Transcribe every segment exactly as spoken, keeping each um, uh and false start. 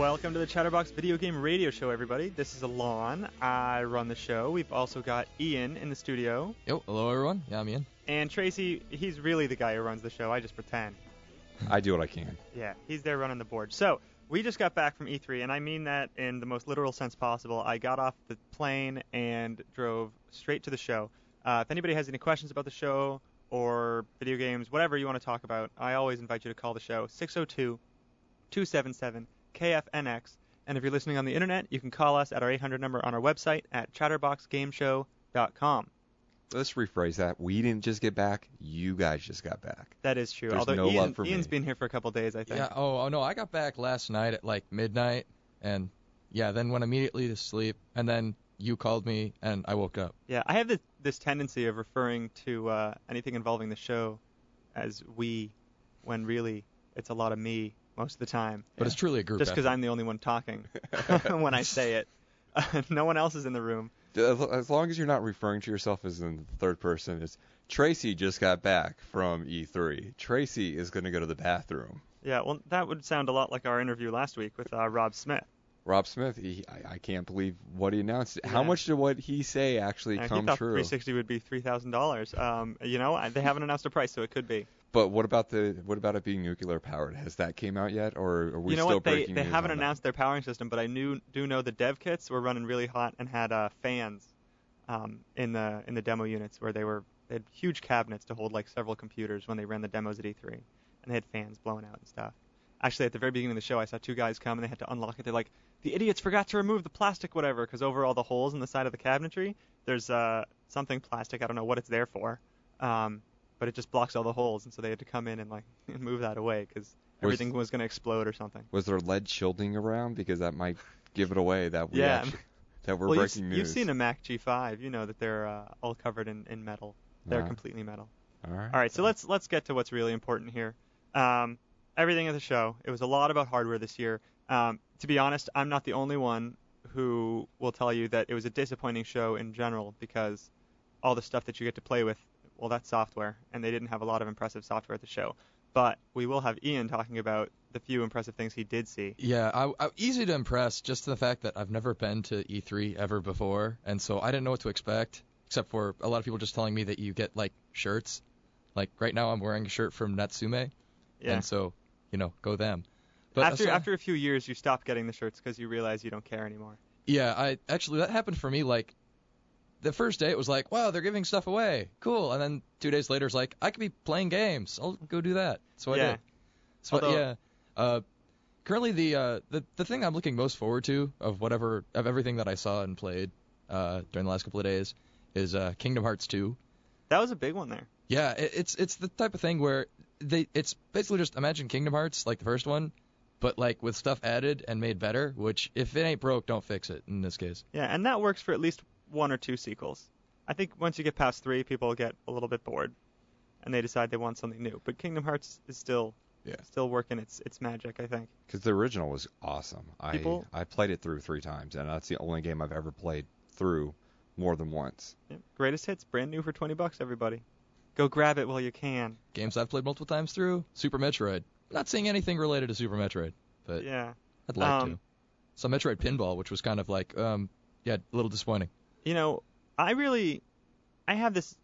Welcome to the Chatterbox Video Game Radio Show, everybody. This is Alon. I run the show. We've also got Ian in the studio. Yo, hello everyone. Yeah, I'm Ian. And Tracy, he's really the guy who runs the show. I just pretend. I do what I can. Yeah, he's there running the board. So, we just got back from E three, and I mean that in the most literal sense possible. I got off the plane and drove straight to the show. Uh, if anybody has any questions about the show or video games, whatever you want to talk about, I always invite you to call the show, six oh two, two seven seven, K F N X. And if you're listening on the internet, you can call us at our eight hundred number on our website at chatterbox game show dot com. Let's rephrase that. We didn't just get back. You guys just got back. That is true. There's Although no Ian, love for Ian's me. been here for a couple days, I think. Yeah. Oh, oh no, I got back last night at like midnight, and yeah, then went immediately to sleep, and then you called me, and I woke up. Yeah, I have this, this tendency of referring to uh, anything involving the show as we, when really it's a lot of me most of the time. But it's truly a group Just because effort. I'm the only one talking when I say it. Uh, no one else is in the room. As long as you're not referring to yourself as in the third person, it's Tracy just got back from E three. Tracy is going to go to the bathroom. Yeah, well, that would sound a lot like our interview last week with uh, Rob Smith. Rob Smith, he, I, I can't believe what he announced. Yeah. How much did what he say actually Uh, come he thought true? three sixty would be three thousand dollars. Um, you know, I- they haven't announced a price, so it could be. But what about the what about it being nuclear powered? Has that came out yet, or are we you know still what? They breaking they news haven't on that? announced their powering system, but I knew do know the dev kits were running really hot and had uh, fans um, in the in the demo units where they were they had huge cabinets to hold like several computers when they ran the demos at E three, and they had fans blowing out and stuff. Actually, at the very beginning of the show, I saw two guys come and they had to unlock it. They're like, the idiots forgot to remove the plastic, whatever, because over all the holes in the side of the cabinetry, there's uh, something plastic. I don't know what it's there for, um, but it just blocks all the holes, and so they had to come in and like move that away because everything was going to explode or something. Was there lead shielding around? Because that might give it away that we Yeah. actually, that we're well, you've, breaking news. you've seen a Mac G five. You know that they're uh, all covered in, in metal. They're Uh, completely metal. All right. All right, so let's let's get to what's really important here. Um, everything at the show. It was a lot about hardware this year. Um, to be honest, I'm not the only one who will tell you that it was a disappointing show in general because all the stuff that you get to play with, well, that's software, and they didn't have a lot of impressive software at the show. But we will have Ian talking about the few impressive things he did see. Yeah, I, I, easy to impress, just the fact that I've never been to E three ever before, and so I didn't know what to expect, except for a lot of people just telling me that you get, like, shirts. Like, right now I'm wearing a shirt from Natsume, Yeah. and so, you know, go them. But after aside- after a few years, you stop getting the shirts because you realize you don't care anymore. Yeah, I actually, that happened for me, like, the first day it was like, wow, they're giving stuff away. Cool. And then two days later it's like, I could be playing games. I'll go do that. So Yeah. I did. So, Although- yeah. Uh, currently, the, uh, the the thing I'm looking most forward to of whatever, of everything that I saw and played uh, during the last couple of days is uh, Kingdom Hearts two. That was a big one there. Yeah, it, it's it's the type of thing where they it's basically just imagine Kingdom Hearts, like the first one, but like with stuff added and made better, which if it ain't broke, don't fix it in this case. Yeah, and that works for at least one or two sequels. I think once you get past three, people get a little bit bored, and they decide they want something new. But Kingdom Hearts is still Yeah. still working its its magic, I think. Because the original was awesome. People- I I played it through three times, and that's the only game I've ever played through more than once. Yeah. Greatest hits, brand new for twenty bucks, everybody. Go grab it while you can. Games I've played multiple times through, Super Metroid. Not seeing anything related to Super Metroid, but Yeah. I'd like Um, to. So Metroid Pinball, which was kind of like, um, yeah, a little disappointing. You know, I really, I have this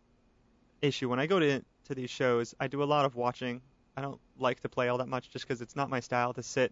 issue when I go to to these shows. I do a lot of watching. I don't like to play all that much just because it's not my style to sit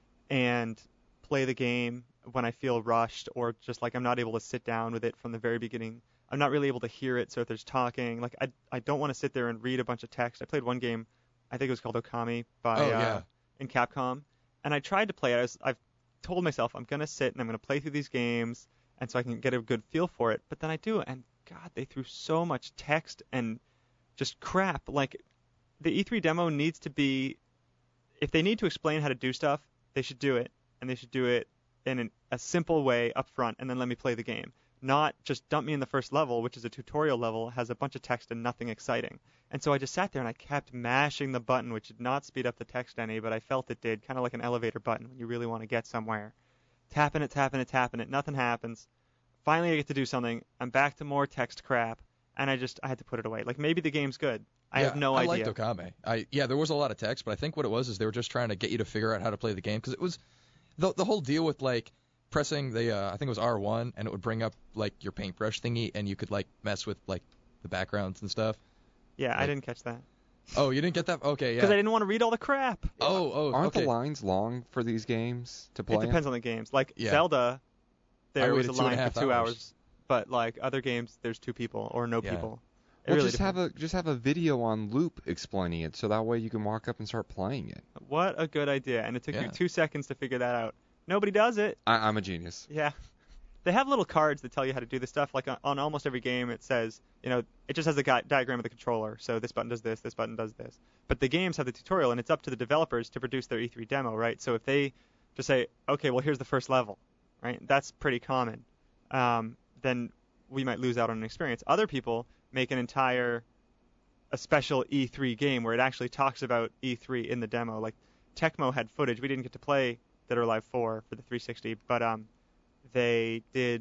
and play the game when I feel rushed or just like I'm not able to sit down with it from the very beginning. I'm not really able to hear it, so if there's talking, like I I don't want to sit there and read a bunch of text. I played one game, I think it was called Okami by Oh, uh, yeah. in Capcom, and I tried to play it. I was, I've told myself I'm gonna sit and I'm gonna play through these games, and so I can get a good feel for it. But then I do, and God, they threw so much text and just crap. Like the E three demo needs to be, if they need to explain how to do stuff, they should do it, and they should do it in an, a simple way up front, and then let me play the game. Not just dump me in the first level, which is a tutorial level, has a bunch of text and nothing exciting. And so I just sat there and I kept mashing the button, which did not speed up the text any, but I felt it did, kind of like an elevator button when you really want to get somewhere. Tapping it, tapping it, tapping it, nothing happens. Finally I get to do something, I'm back to more text crap, and I just, I had to put it away. Like, maybe the game's good. I yeah, have no I idea. liked Okami. I yeah, there was a lot of text, but I think what it was is they were just trying to get you to figure out how to play the game because it was the the whole deal with like pressing the uh, I think it was R one and it would bring up like your paintbrush thingy and you could like mess with like the backgrounds and stuff. Yeah, I Like- didn't catch that Oh, you didn't get that? Okay, because yeah. I didn't want to read all the crap. Oh, oh, Aren't okay. the lines long for these games to play? It depends on the games. Like Yeah. Zelda, I there was waited a two and a line half for two hours. hours, but like other games, there's two people or no Yeah. people. It Well, really just have depends. a just have a video on loop explaining it, so that way you can walk up and start playing it. What a good idea! And it took Yeah. you two seconds to figure that out. Nobody does it. I, I'm a genius. Yeah. They have little cards that tell you how to do this stuff. Like on, on almost every game, it says, you know, it just has a gui- diagram of the controller. So this button does this, this button does this. But the games have the tutorial, and it's up to the developers to produce their E three demo, right? So if they just say, okay, well, here's the first level, right? That's pretty common. Um, then we might lose out on an experience. Other people make an entire, a special E three game where it actually talks about E three in the demo. Like Tecmo had footage. We didn't get to play Dead or Alive four for the three sixty, but um. they did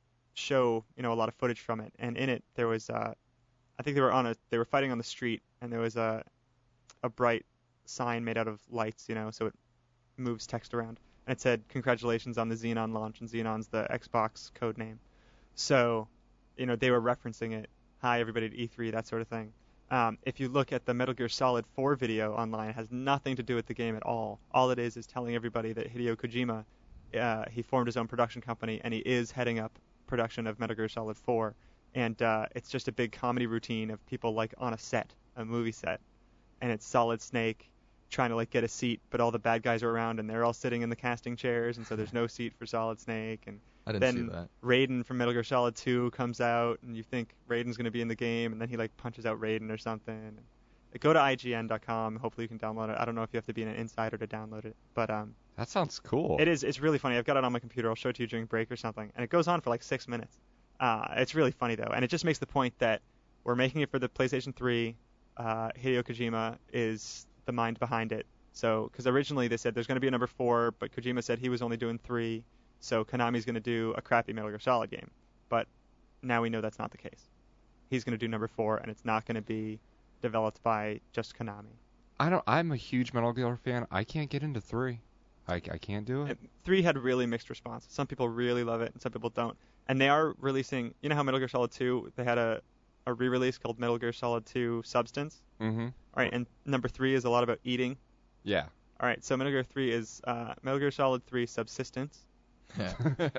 show, you know, a lot of footage from it, and in it there was, uh, I think they were on a, they were fighting on the street, and there was a, a bright sign made out of lights, you know, so it moves text around, and it said, "Congratulations on the Xenon launch," and Xenon's the Xbox code name, so, you know, they were referencing it. Hi, everybody at E three, that sort of thing. Um, if you look at the Metal Gear Solid four video online, it has nothing to do with the game at all. All it is is telling everybody that Hideo Kojima. Uh, he formed his own production company, and he is heading up production of Metal Gear Solid four. And uh, it's just a big comedy routine of people like on a set, a movie set, and it's Solid Snake trying to like get a seat, but all the bad guys are around, and they're all sitting in the casting chairs, and so there's no seat for Solid Snake. And I didn't then see that. Raiden from Metal Gear Solid two comes out, and you think Raiden's going to be in the game, and then he like punches out Raiden or something. Go to I G N dot com. Hopefully you can download it. I don't know if you have to be an insider to download it, but um, That sounds cool. it is. It's really funny. I've got it on my computer. I'll show it to you during break or something. And it goes on for like six minutes. Uh, it's really funny though, and it just makes the point that we're making it for the PlayStation three. Uh, Hideo Kojima is the mind behind it. So, because originally they said there's going to be a number four, but Kojima said he was only doing three. So Konami's going to do a crappy Metal Gear Solid game. But now we know that's not the case. He's going to do number four, and it's not going to be developed by just Konami. I don't. I'm a huge Metal Gear fan. I can't get into three. I, I can't do it. And three had really mixed response. Some people really love it, and some people don't. And they are releasing. You know how Metal Gear Solid two, they had a, a re-release called Metal Gear Solid two Substance. Mm-hmm. All right, and number three is a lot about eating. Yeah. All right, so Metal Gear three is uh, Metal Gear Solid three Subsistence, Yeah.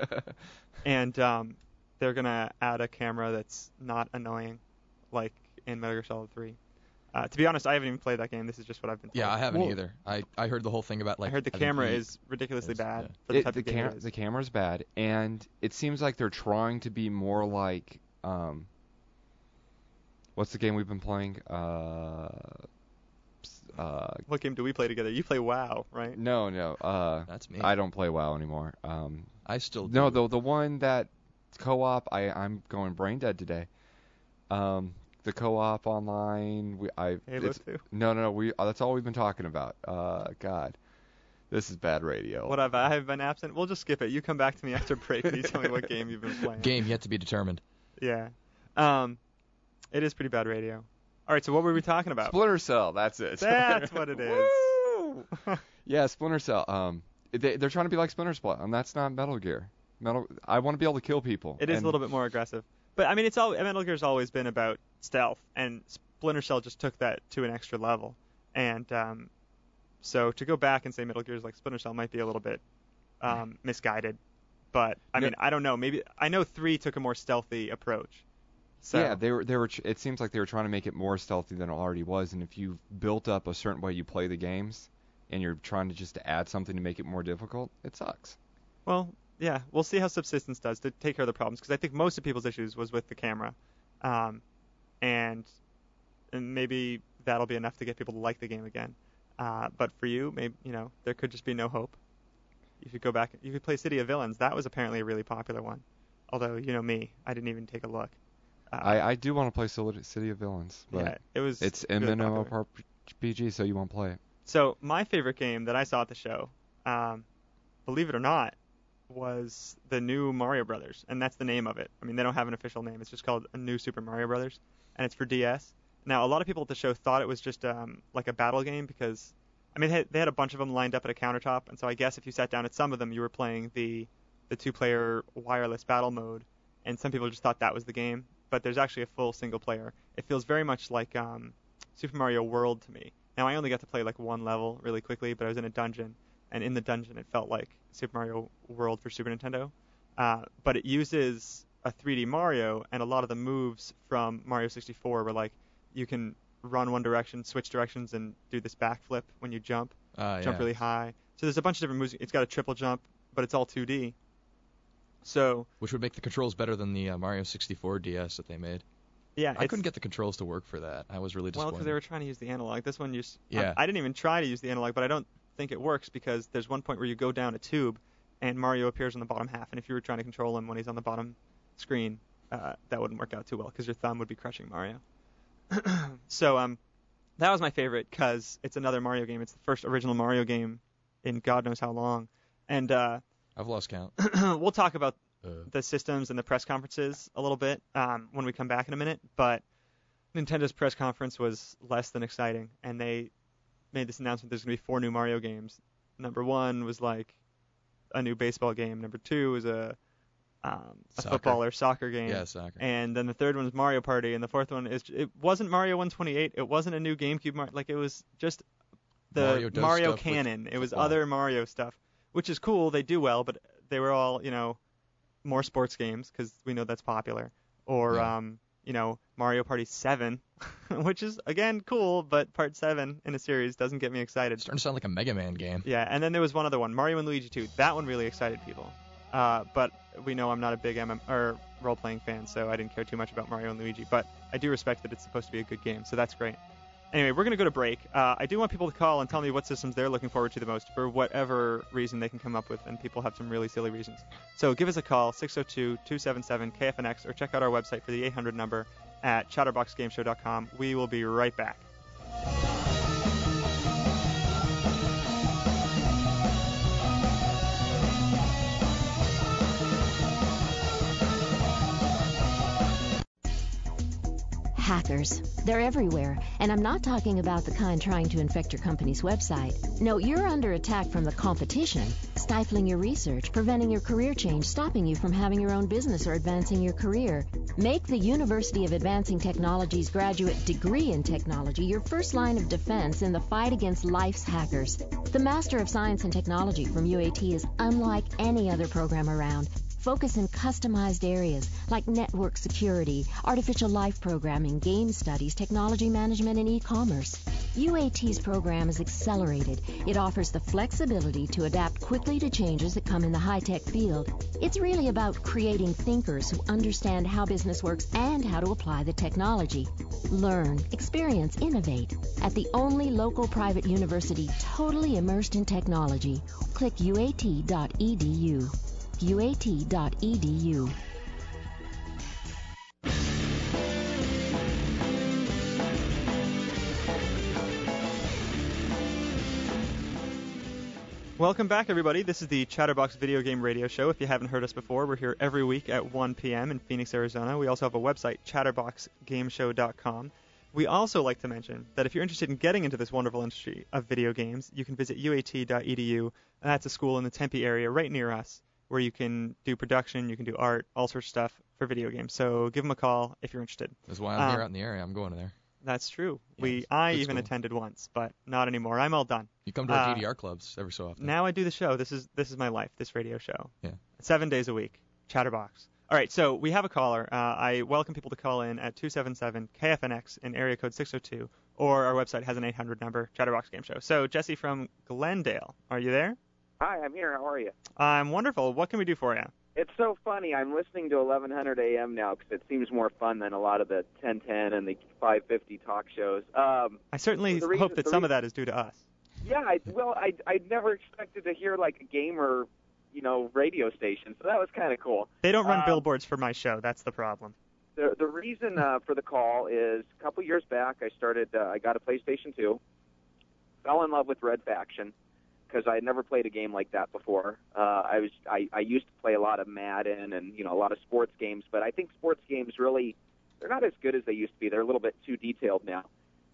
and um, they're gonna add a camera that's not annoying, like in Metal Gear Solid three. Uh, to be honest, I haven't even played that game. This is just what I've been told. Yeah, I haven't Well- either. I, I heard the whole thing about like. I heard the having camera heat. is ridiculously Is, bad yeah. for the It- type the, of game cam- it is. the camera's bad, and it seems like they're trying to be more like um. What's the game we've been playing? Uh. Uh. What game do we play together? You play WoW, right? No, no. Uh. That's me. I don't play WoW anymore. Um. I still do. No, the the one that co-op. I I'm going brain dead today. Um. The co-op online. We I. Halo it's, two. no, no, no. We. Uh, that's all we've been talking about. Uh. God. This is bad radio. What have I have been absent? We'll just skip it. You come back to me after break and you tell me what game you've been playing. Game yet to be determined. Yeah. Um, it is pretty bad radio. All right, so what were we talking about? Splinter Cell. That's it. That's what it is. Woo! Yeah, Splinter Cell. Um, they they're trying to be like Splinter Cell, and that's not Metal Gear. Metal. I want to be able to kill people. It is and a little bit more aggressive. But I mean, it's all Metal Gear's always been about stealth, and Splinter Cell just took that to an extra level. And um, so to go back and say Metal Gear's like Splinter Cell might be a little bit um, misguided. But I No. mean, I don't know. Maybe I know three took a more stealthy approach. So Yeah, they were they were. It seems like they were trying to make it more stealthy than it already was. And if you built up a certain way you play the games, and you're trying to just add something to make it more difficult, it sucks. Well, yeah, we'll see how Subsistence does to take care of the problems, because I think most of people's issues was with the camera, um, and, and maybe that'll be enough to get people to like the game again. Uh, but for you, maybe you know there could just be no hope. You should go back. You could play City of Villains. That was apparently a really popular one. Although you know me, I didn't even take a look. Uh, I, I do want to play City City of Villains, but yeah, it was. it's really M M O popular. R P G, so you won't play it. So my favorite game that I saw at the show, um, believe it or not, was the new Mario Brothers, and that's the name of it. I mean, they don't have an official name. It's just called a new Super Mario Brothers, and it's for D S. Now, a lot of people at the show thought it was just um, like a battle game because I mean, they had, they had a bunch of them lined up at a countertop, and so I guess if you sat down at some of them, you were playing the the two-player wireless battle mode, and some people just thought that was the game. But there's actually a full single player. It feels very much like um, Super Mario World to me. Now, I only got to play like one level really quickly, but I was in a dungeon, and in the dungeon it felt like Super Mario World for Super Nintendo. Uh, but it uses a three D Mario, and a lot of the moves from Mario sixty-four were like you can run one direction, switch directions, and do this backflip when you jump, Uh, jump yeah. really high. So there's a bunch of different moves. It's got a triple jump, but it's all two D. So Which would make the controls better than the uh, Mario sixty-four D S that they made. yeah, I it's, couldn't get the controls to work for that. I was really well disappointed. because they were trying to use the analog. This one, you s- I- Yeah. I, didn't even try to use the analog, but I don't think it works because there's one point where you go down a tube, and Mario appears on the bottom half. And if you were trying to control him when he's on the bottom screen, uh, that wouldn't work out too well because your thumb would be crushing Mario. so um, that was my favorite because it's another Mario game. It's the first original Mario game in God knows how long. And uh, I've lost count. we'll talk about Uh, the systems and the press conferences a little bit um, when we come back in a minute, but Nintendo's press conference was less than exciting, and they made this announcement there's going to be four new Mario games. Number one was like a new baseball game. Number two was a, um, a Soccer. football or soccer game. yeah, soccer. And then the third one was Mario Party, and the fourth one is it wasn't Mario one twenty-eight. It wasn't a new GameCube Mar- like it was just the Mario does Mario stuff with canon. It was football. other Mario stuff, which is cool. They do well, but they were all, you know, more sports games because we know that's popular, or Yeah. um, you know, Mario Party seven, which is again cool, but Part seven in a series doesn't get me excited. It's starting to sound like a Mega Man game. Yeah, and then there was one other one, Mario and Luigi two. That one really excited people, uh, but we know I'm not a big M M or role-playing fan, so I didn't care too much about Mario and Luigi. But I do respect that it's supposed to be a good game, so that's great. Anyway, we're going to go to break. Uh, I do want people to call and tell me what systems they're looking forward to the most for whatever reason they can come up with, and people have some really silly reasons. So give us a call, six oh two, two seven seven, K F N X, or check out our website for the eight hundred number at chatterbox game show dot com. We will be right back. Hackers. They're everywhere, and I'm not talking about the kind trying to infect your company's website. No, you're under attack from the competition, stifling your research, preventing your career change, stopping you from having your own business or advancing your career. Make the University of Advancing Technology's graduate degree in technology your first line of defense in the fight against life's hackers. The Master of Science and Technology from U A T is unlike any other program around. Focus in customized areas like network security, artificial life programming, game studies, technology management, and e-commerce. U A T's program is accelerated. It offers the flexibility to adapt quickly to changes that come in the high-tech field. It's really about creating thinkers who understand how business works and how to apply the technology. Learn, experience, innovate at the only local private university totally immersed in technology. Click U A T dot E D U. U A T dot E D U. Welcome back, everybody. This is the Chatterbox Video Game Radio Show. If you haven't heard us before, we're here every week at one p.m. in Phoenix, Arizona. We also have a website, chatterbox game show dot com. We also like to mention that if you're interested in getting into this wonderful industry of video games, you can visit U A T dot E D U, and that's a school in the Tempe area right near us where you can do production, you can do art, all sorts of stuff for video games. So give them a call if you're interested. That's why I'm Um, here out in the area. I'm going to there. That's true. Yeah, we it's I good even school. attended once, but not anymore. I'm all done. You come to our uh, G D R clubs every so often. Now I do the show. This is this is my life, this radio show. Yeah. Seven days a week. Chatterbox. All right, so we have a caller. Uh, I welcome people to call in at two seven seven K F N X in area code six oh two, or our website has an eight hundred number, Chatterbox Game Show. So Jesse from Glendale, are you there? Hi, I'm here. How are you? I'm wonderful. What can we do for you? It's so funny. I'm listening to eleven hundred A M now because it seems more fun than a lot of the ten ten and the five fifty talk shows. Um, I certainly The reason- hope that the some of reason- that is due to us. yeah, I, well, I I never expected to hear like a gamer, you know, radio station, so that was kind of cool. They don't run Um, billboards for my show. That's the problem. The the reason uh, for the call is a couple years back I started. Uh, I got a PlayStation two, fell in love with Red Faction because I had never played a game like that before. Uh, I was I, I used to play a lot of Madden and you know a lot of sports games, but I think sports games really they're not as good as they used to be. They're a little bit too detailed now.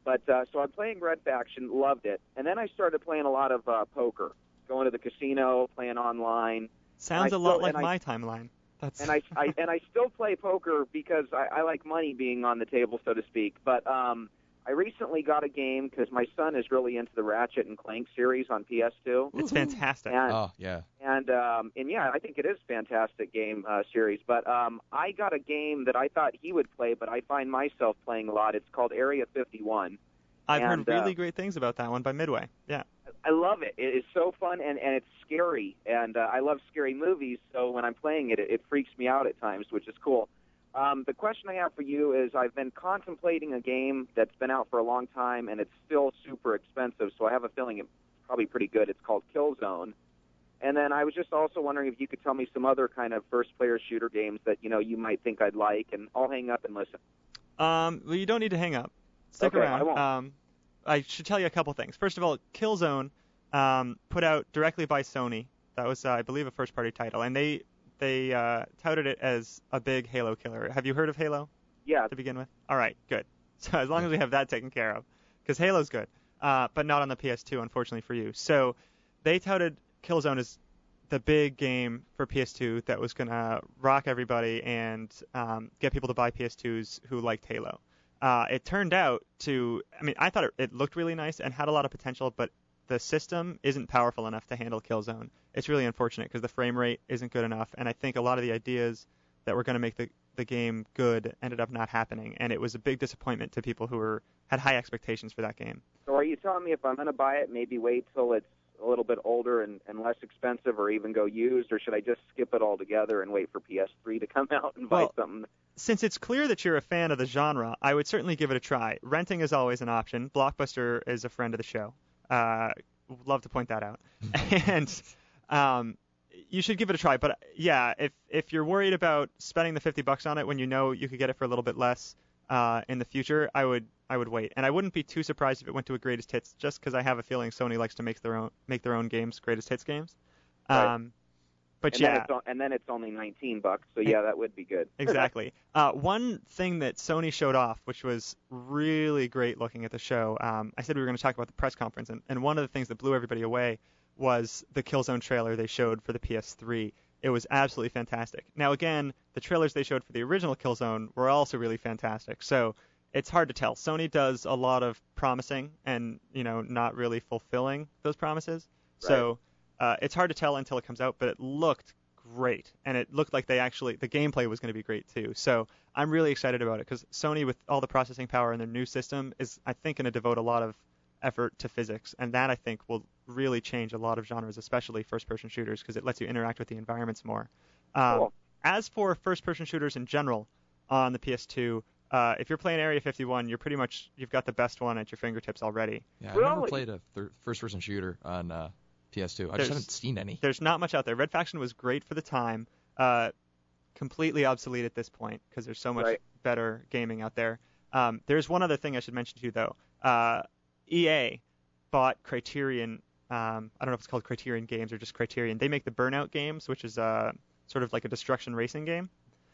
But uh, so I'm playing Red Faction, loved it, and then I started playing a lot of uh, poker, going to the casino, playing online. Sounds I a lot still- like and I- my timeline. That's And I, I and I still play poker because I, I like money being on the table, so to speak. But um, I recently got a game because my son is really into the Ratchet and Clank series on P S two. it's fantastic. And, Oh, yeah. and um, and yeah, I think it is a fantastic game uh, series. But um, I got a game that I thought he would play, but I find myself playing a lot. It's called Area fifty-one. I've and, heard really uh, great things about that one by Midway. Yeah. I love it. It is so fun, and, and it's scary, and uh, I love scary movies, so when I'm playing it, it, it freaks me out at times, which is cool. Um, the question I have for you is I've been contemplating a game that's been out for a long time, and it's still super expensive, so I have a feeling it's probably pretty good. It's called Killzone. And then I was just also wondering if you could tell me some other kind of first-player shooter games that, you know, you might think I'd like, and I'll hang up and listen. Um, well, you don't need to hang up. Stick Okay, around. I won't. Um, I should tell you a couple things. First of all, Killzone, um, put out directly by Sony. That was, uh, I believe, a first-party title, and they they uh, touted it as a big Halo killer. Have you heard of Halo Yeah, to begin with? All right, good. So as long as we have that taken care of, because Halo's good, uh, but not on the P S two, unfortunately for you. So they touted Killzone as the big game for P S two that was going to rock everybody and um, get people to buy P S twos who liked Halo. Uh, it turned out to, I mean, I thought it, it looked really nice and had a lot of potential, but the system isn't powerful enough to handle Killzone. It's really unfortunate because the frame rate isn't good enough, and I think a lot of the ideas that were going to make the, the game good ended up not happening, and it was a big disappointment to people who were had high expectations for that game. so are you telling me if I'm going to buy it, maybe wait till it's a little bit older and, and less expensive, or even go used, or should I just skip it altogether and wait for P S three to come out and buy Well, something? Since it's clear that you're a fan of the genre, I would certainly give it a try. Renting is always an option. Blockbuster is a friend of the show. Uh, love to point that out. and um, you should give it a try. But yeah, if if you're worried about spending the fifty bucks on it when you know you could get it for a little bit less uh, in the future, I would I would wait. And I wouldn't be too surprised if it went to a greatest hits, just because I have a feeling Sony likes to make their own make their own games greatest hits games. Right. Um, But and yeah, then it's, o- and then it's only nineteen bucks, so yeah, that would be good. exactly. Uh, one thing that Sony showed off, which was really great looking at the show, um, I said we were going to talk about the press conference, and, and one of the things that blew everybody away was the Killzone trailer they showed for the P S three. It was absolutely fantastic. Now, again, the trailers they showed for the original Killzone were also really fantastic, so it's hard to tell. Sony does a lot of promising and, you know, not really fulfilling those promises. So uh, it's hard to tell until it comes out, but it looked great, and it looked like they actually the gameplay was going to be great too. So I'm really excited about it because Sony, with all the processing power in their new system, is I think going to devote a lot of effort to physics, and that I think will really change a lot of genres, especially first-person shooters, because it lets you interact with the environments more. Um, Cool. As for first-person shooters in general on the P S two, uh, if you're playing Area fifty-one, you're pretty much you've got the best one at your fingertips already. Yeah, I've never Really? played a thir- first-person shooter on uh, P S two. I There's- just haven't seen any. There's not much out there. Red Faction was great for the time, uh, completely obsolete at this point because there's so much Right. better gaming out there. Um, there's one other thing I should mention to you though. Uh, E A bought Criterion. Um, I don't know if it's called Criterion Games or just Criterion. They make the Burnout games, which is uh, sort of like a destruction racing game.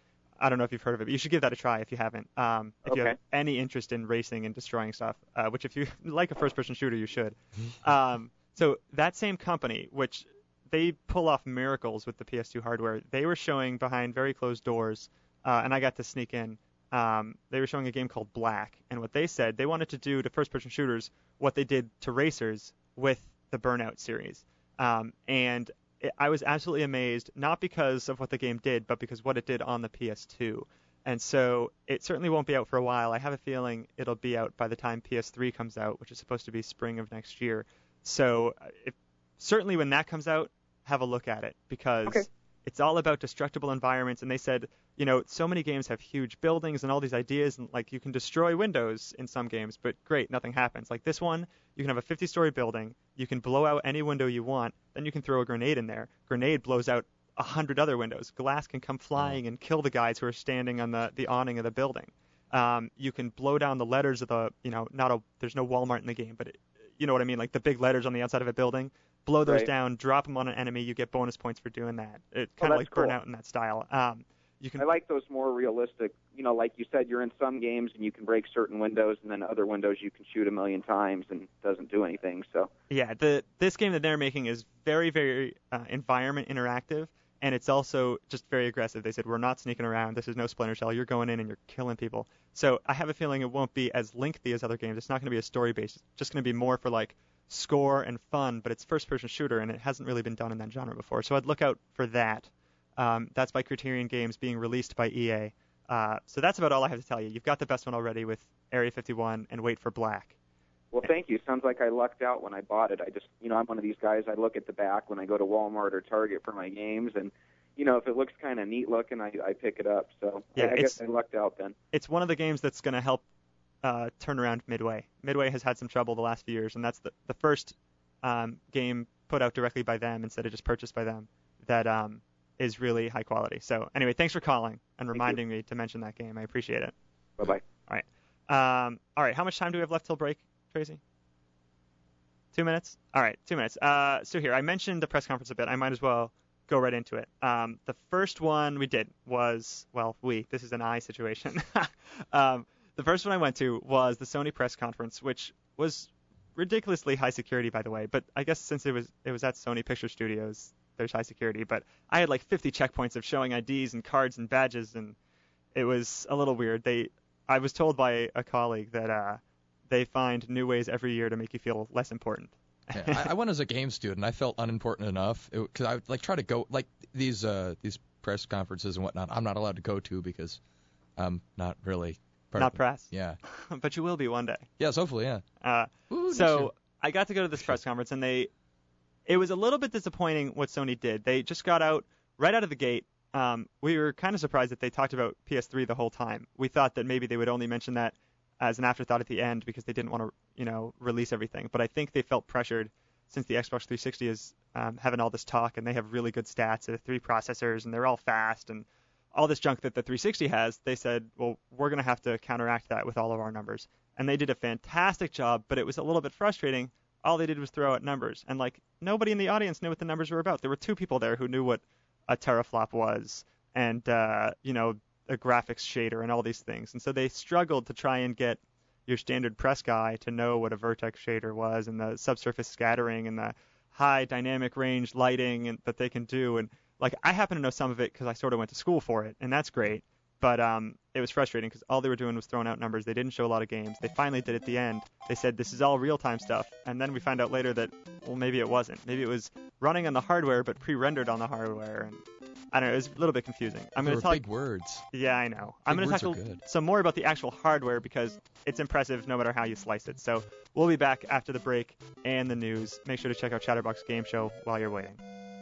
I don't know if you've heard of it, but you should give that a try if you haven't. Um, if you have Okay. any interest in racing and destroying stuff, uh, which if you like a first-person shooter, you should. Um, so that same company, which they pull off miracles with the P S two hardware, they were showing behind very closed doors, uh, and I got to sneak in. Um, they were showing a game called Black, and what they said, they wanted to do to first-person shooters what they did to racers with the Burnout series. Um, and it, I was absolutely amazed, not because of what the game did, but because what it did on the P S two. And so it certainly won't be out for a while. I have a feeling it'll be out by the time P S three comes out, which is supposed to be spring of next year. So uh, if, certainly when that comes out, have a look at it, because Okay. it's all about destructible environments. And they said, you know, so many games have huge buildings and all these ideas, and like you can destroy windows in some games, but great, nothing happens. Like this one, you can have a fifty-story building, you can blow out any window you want, then you can throw a grenade in there. Grenade blows out a hundred other windows. Glass can come flying and kill the guys who are standing on the, the awning of the building. Um, you can blow down the letters of the, you know, not a, there's no Walmart in the game, but it, you know what I mean, like the big letters on the outside of a building. Blow those Right. down, drop them on an enemy, you get bonus points for doing that. It kind Oh, of that's like Burnout cool. in that style. Um, You can. I like those more realistic, you know, like you said, you're in some games and you can break certain windows, and then other windows you can shoot a million times and it doesn't do anything. So Yeah, the this game that they're making is very, very uh, environment interactive, and it's also just very aggressive. They said, we're not sneaking around. This is no Splinter Cell. You're going in and you're killing people. So I have a feeling it won't be as lengthy as other games. It's not going to be a story-based. It's just going to be more for, like, score and fun, but it's first-person shooter, and it hasn't really been done in that genre before. So I'd look out for that. Um, that's by Criterion Games, being released by E A. Uh, so that's about all I have to tell you. You've got the best one already with Area fifty-one and Wait for Black. Well, thank you. Sounds like I lucked out when I bought it. I just, you know, I'm one of these guys. I look at the back when I go to Walmart or Target for my games, and, you know, if it looks kind of neat looking, I, I pick it up. So Yeah, I, I guess I lucked out then. It's one of the games that's going to help uh, turn around Midway. Midway has had some trouble the last few years, and that's the, the first um, game put out directly by them instead of just purchased by them that um, is really high quality. So anyway, thanks for calling and reminding me to mention that game. I appreciate it. Bye-bye. All right. Um, all right, how much time do we have left till break, Tracy? Two minutes? All right, two minutes. Uh, so here, I mentioned the press conference a bit. I might as well go right into it. Um, the first one we did was, well, we, this is an I situation. um, the first one I went to was the Sony press conference, which was ridiculously high security, by the way. But I guess since it was it was at Sony Picture Studios, there's high security. But I had like fifty checkpoints of showing I Ds and cards and badges, and it was a little weird. They, I was told by a colleague that uh, they find new ways every year to make you feel less important. Yeah, I, I went as a game student. I felt unimportant enough because I would like try to go like these uh, these press conferences and whatnot. I'm not allowed to go to because I'm not really part Not of them. press. Yeah. But you will be one day. Yes, hopefully, yeah. Uh, Ooh, next year. so I got to go to this press conference, and they, it was a little bit disappointing what Sony did. They just got out right out of the gate. Um, we were kind of surprised that they talked about P S three the whole time. We thought that maybe they would only mention that as an afterthought at the end because they didn't want to, you know, release everything. But I think they felt pressured since the Xbox three sixty is um, having all this talk, and they have really good stats. They have three processors, and they're all fast, and all this junk that the three sixty has. They said, well, we're going to have to counteract that with all of our numbers. And they did a fantastic job, but it was a little bit frustrating. All they did was throw out numbers, and like nobody in the audience knew what the numbers were about. There were two people there who knew what a teraflop was, and uh, you know, a graphics shader and all these things. And so they struggled to try and get your standard press guy to know what a vertex shader was, and the subsurface scattering, and the high dynamic range lighting and, that they can do. And like I happen to know some of it because I sort of went to school for it, and that's great. But um, it was frustrating because all they were doing was throwing out numbers. They didn't show a lot of games. They finally did at the end. They said this is all real-time stuff, and then we found out later that, well, maybe it wasn't. Maybe it was running on the hardware but pre-rendered on the hardware, and I don't know. It was a little bit confusing. I'm going There to were talk. big words. Yeah, I know. I'm Big going to words are talk good. some more about the actual hardware because it's impressive no matter how you slice it. So we'll be back after the break and the news. Make sure to check out Chatterbox Game Show while you're waiting.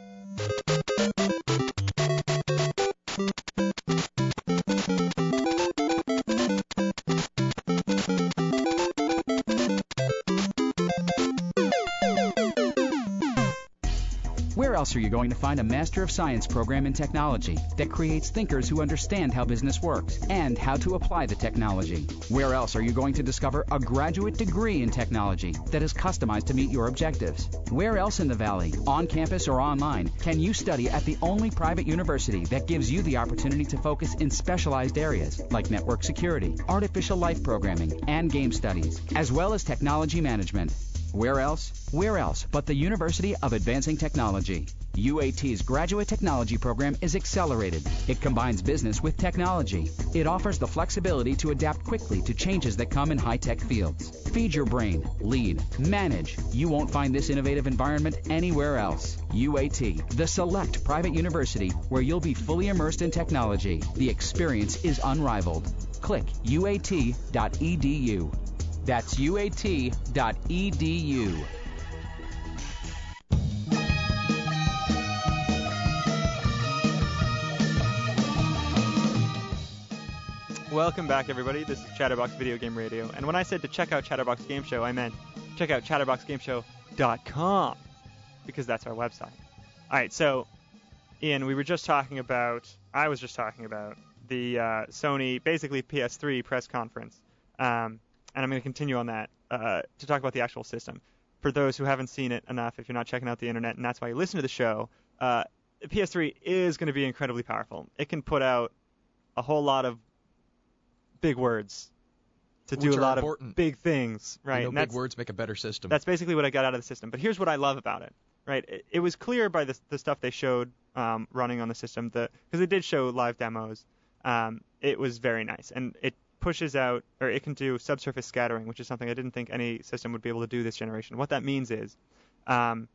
Where else are you going to find a Master of Science program in technology that creates thinkers who understand how business works and how to apply the technology? Where else are you going to discover a graduate degree in technology that is customized to meet your objectives? Where else in the Valley, on campus or online, can you study at the only private university that gives you the opportunity to focus in specialized areas like network security, artificial life programming, and game studies, as well as technology management? Where else? Where else but the University of Advancing Technology? U A T's Graduate Technology Program is accelerated. It combines business with technology. It offers the flexibility to adapt quickly to changes that come in high-tech fields. Feed your brain, lead, manage. You won't find this innovative environment anywhere else. U A T, the select private university where you'll be fully immersed in technology. The experience is unrivaled. Click U A T dot E D U. That's U A T dot E D U. Welcome back, everybody. This is Chatterbox Video Game Radio. And when I said to check out Chatterbox Game Show, I meant check out chatterbox game show dot com because that's our website. All right, so, Ian, we were just talking about, I was just talking about the uh, Sony, basically P S three press conference. Um, and I'm going to continue on that uh, to talk about the actual system. For those who haven't seen it enough, if you're not checking out the internet, and that's why you listen to the show, uh, the P S three is going to be incredibly powerful. It can put out a whole lot of big words to do Which a are lot important. of big things, right? You know, And big that's, words make a better system. that's basically what I got out of the system. But here's what I love about it, right? It, it was clear by the, the stuff they showed um, running on the system, because they did show live demos. Um, it was very nice, and it pushes out, or it can do subsurface scattering, which is something I didn't think any system would be able to do this generation. What that means is, um,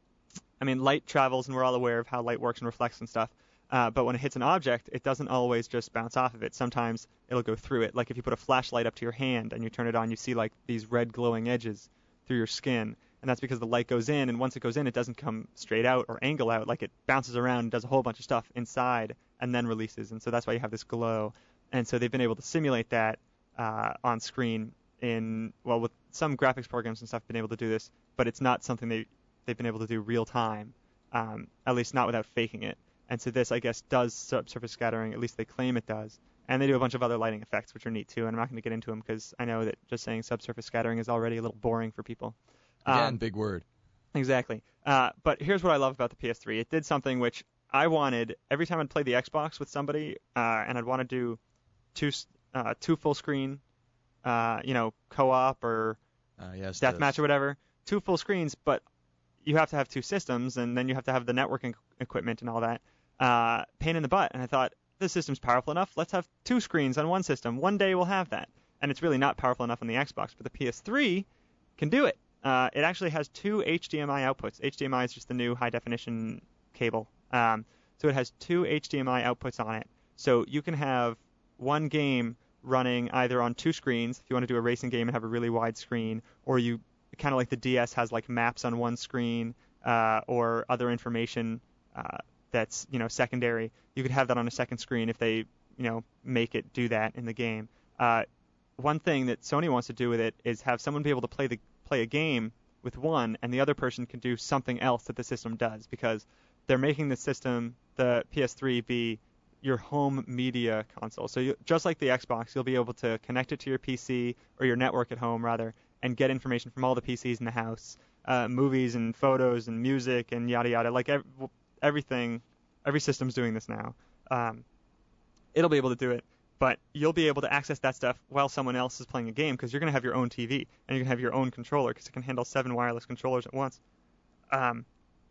I mean, light travels, and we're all aware of how light works and reflects and stuff. Uh, but when it hits an object, it doesn't always just bounce off of it. Sometimes it'll go through it. Like if you put a flashlight up to your hand and you turn it on, you see like these red glowing edges through your skin. And that's because the light goes in, and once it goes in, it doesn't come straight out or angle out. Like it bounces around and does a whole bunch of stuff inside and then releases. And so that's why you have this glow. And so they've been able to simulate that uh, on screen in, well, with some graphics programs and stuff, been able to do this, but it's not something they, they've been able to do real time, um, at least not without faking it. And so this, I guess, does subsurface scattering. At least they claim it does. And they do a bunch of other lighting effects, which are neat, too. And I'm not going to get into them because I know that just saying subsurface scattering is already a little boring for people. Again, Um, big word. Exactly. Uh, but here's what I love about the P S three. It did something which I wanted every time I'd play the Xbox with somebody, uh, and I'd want to do two uh, two full screen, uh, you know, co-op or Uh, yes, deathmatch this. or whatever, two full screens, but you have to have two systems, and then you have to have the networking equipment and all that. Uh, pain in the butt. And I thought, this system's powerful enough. Let's have two screens on one system. One day we'll have that. And it's really not powerful enough on the Xbox, but the P S three can do it. Uh, it actually has two H D M I outputs. H D M I is just the new high-definition cable. Um, so it has two H D M I outputs on it. So you can have one game running either on two screens, if you want to do a racing game and have a really wide screen, or you kind of like the D S has like maps on one screen uh, or other information uh, that's, you know, secondary. You could have that on a second screen if they, you know, make it do that in the game. Uh, one thing that Sony wants to do with it is have someone be able to play the play a game with one, and the other person can do something else that the system does, because they're making the system, the P S three, be your home media console. So you, just like the Xbox, you'll be able to connect it to your P C, or your network at home rather, and get information from all the P Cs in the house, uh, movies and photos and music and yada yada. Like ev- everything, every system's doing this now. Um, it'll be able to do it, but you'll be able to access that stuff while someone else is playing a game, because you're going to have your own T V and you're going to have your own controller, because it can handle seven wireless controllers at once. Um,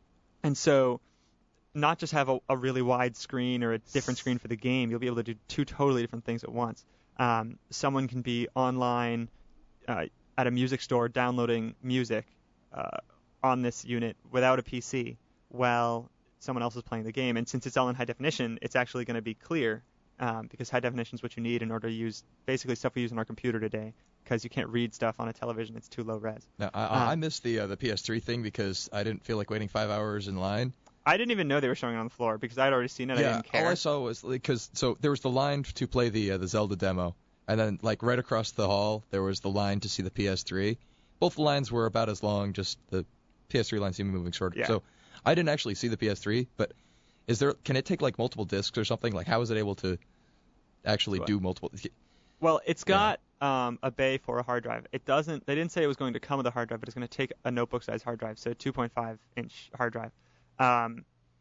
and so not just have a, a really wide screen or a different screen for the game, you'll be able to do two totally different things at once. Um, someone can be online uh, at a music store downloading music uh, on this unit without a P C while someone else is playing the game. And since it's all in high definition, it's actually going to be clear, um, because high definition is what you need in order to use basically stuff we use on our computer today, because you can't read stuff on a television. It's too low res. Now, I, Uh, I missed the uh, the P S three thing because I didn't feel like waiting five hours in line. I didn't even know they were showing it on the floor because I'd already seen it. I yeah, didn't care. all I saw was because so there was the line to play the uh, the Zelda demo, and then like right across the hall there was the line to see the P S three. Both the lines were about as long, just the P S three line seemed moving shorter. Yeah. So I didn't actually see the P S three, but is there can it take like multiple discs or something? Like how is it able to actually What? do multiple? Well, it's got um, a bay for a hard drive. It doesn't. They didn't say it was going to come with a hard drive, but it's going to take a notebook-sized hard drive, so two point five inch hard drive. Um,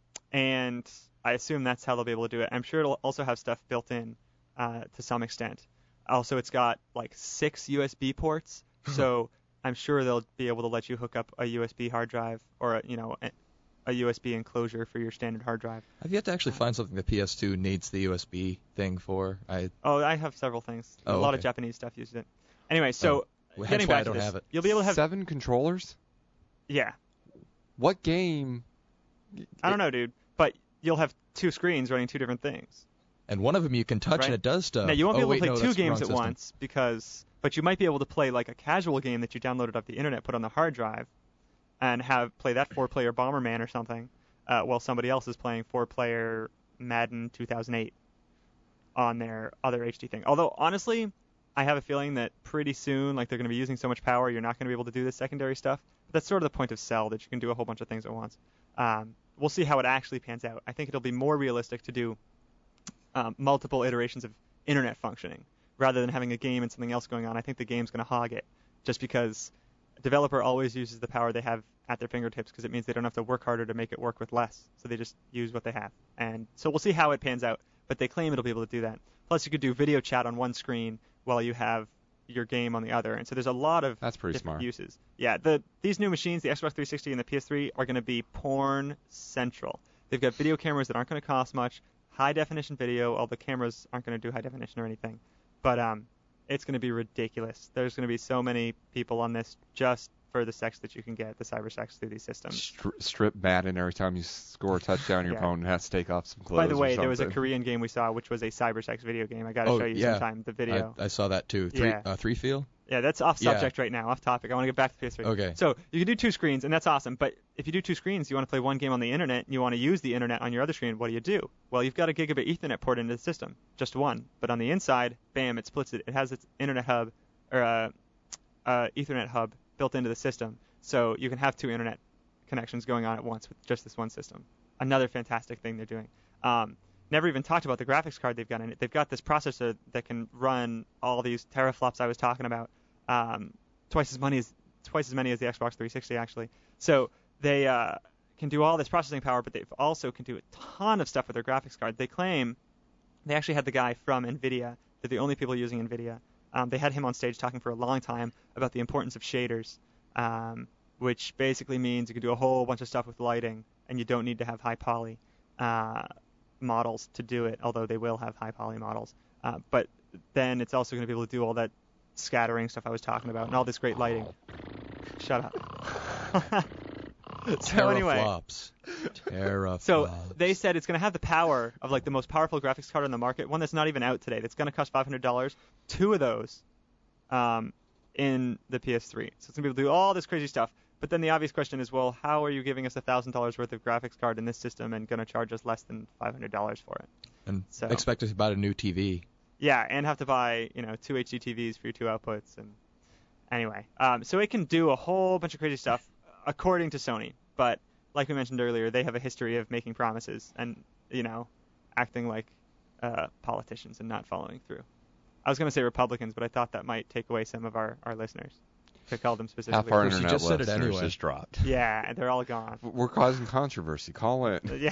and I assume that's how they'll be able to do it. I'm sure it'll also have stuff built in uh, to some extent. Also, it's got like six U S B ports, so I'm sure they'll be able to let you hook up a U S B hard drive or a, you know a, a U S B enclosure for your standard hard drive. I've yet to actually find something the P S two needs the U S B thing for. I Oh, I have several things. Oh, a lot of okay. Japanese stuff uses it. Anyway, so well, getting hence why back I don't to this, have it. you'll be able to have Seven controllers? yeah. What game? I don't know, dude, but you'll have two screens running two different things. And one of them you can touch Right. and it does stuff. Now you won't oh, be able wait, to play no, two that's the games wrong at system. once, because, but you might be able to play like a casual game that you downloaded off the internet, put on the hard drive, and have play that four-player Bomberman or something, uh, while somebody else is playing four-player Madden two thousand eight on their other H D thing. Although honestly, I have a feeling that pretty soon, like they're going to be using so much power, you're not going to be able to do this secondary stuff. But that's sort of the point of Cell, that you can do a whole bunch of things at once. Um, we'll see how it actually pans out. I think it'll be more realistic to do um, multiple iterations of internet functioning rather than having a game and something else going on. I think the game's going to hog it, just because a developer always uses the power they have at their fingertips, because it means they don't have to work harder to make it work with less. So they just use what they have. And so we'll see how it pans out. but they claim it'll be able to do that. Plus, you could do video chat on one screen while you have your game on the other, and so there's a lot of That's pretty different smart. uses. Yeah, the these new machines, the Xbox three sixty and the P S three, are going to be porn central. They've got video cameras that aren't going to cost much, high definition video. All the cameras aren't going to do high definition or anything, but um, it's going to be ridiculous. There's going to be so many people on this just for the sex that you can get, the cyber sex through these systems. Stri- strip Madden every time you score a touchdown, your Yeah. opponent has to take off some clothes. By the way, or there was a something. Korean game we saw which was a cyber sex video game. I got to Oh, show you yeah. sometime the video. I, I saw that too. Three, Yeah. uh, three feel? Yeah, that's off Yeah. subject right now, off topic. I want to get back to P S three. Okay. So you can do two screens, and that's awesome. But if you do two screens, you want to play one game on the internet, and you want to use the internet on your other screen, what do you do? Well, you've got a gigabit Ethernet port into the system, just one. But on the inside, bam, it splits it. It has its internet hub, or uh, uh, Ethernet hub built into the system, so you can have two internet connections going on at once with just this one system. Another fantastic thing they're doing. Um, never even talked about the graphics card they've got in it. They've got this processor that can run all these teraflops I was talking about, um, twice as many as twice as many as the Xbox three sixty actually. So they uh, can do all this processing power, but they also can do a ton of stuff with their graphics card. They claim they actually had the guy from NVIDIA. They're the only people using NVIDIA. Um, they had him on stage talking for a long time about the importance of shaders, um, which basically means you can do a whole bunch of stuff with lighting, and you don't need to have high poly uh, models to do it, although they will have high poly models. Uh, but then it's also going to be able to do all that scattering stuff I was talking about and all this great lighting. Shut up. So anyway, Teraflops. Teraflops. so they said it's going to have the power of like the most powerful graphics card on the market, one that's not even out today. That's going to cost five hundred dollars. Two of those um, in the P S three. So it's going to be able to do all this crazy stuff. But then the obvious question is, well, how are you giving us one thousand dollars worth of graphics card in this system and going to charge us less than five hundred dollars for it? and so- expect to buy a new T V. Yeah, and have to buy, you know, two H D T Vs for your two outputs. And anyway, um, so it can do a whole bunch of crazy stuff according to Sony. But like we mentioned earlier, they have a history of making promises and, you know, acting like uh, politicians and not following through. I was going to say Republicans, but I thought that might take away some of our, our listeners to call them specifically. Half our course, you internet just said it listeners anyway. just dropped. Yeah, and they're all gone. We're causing controversy. Call in. Yeah.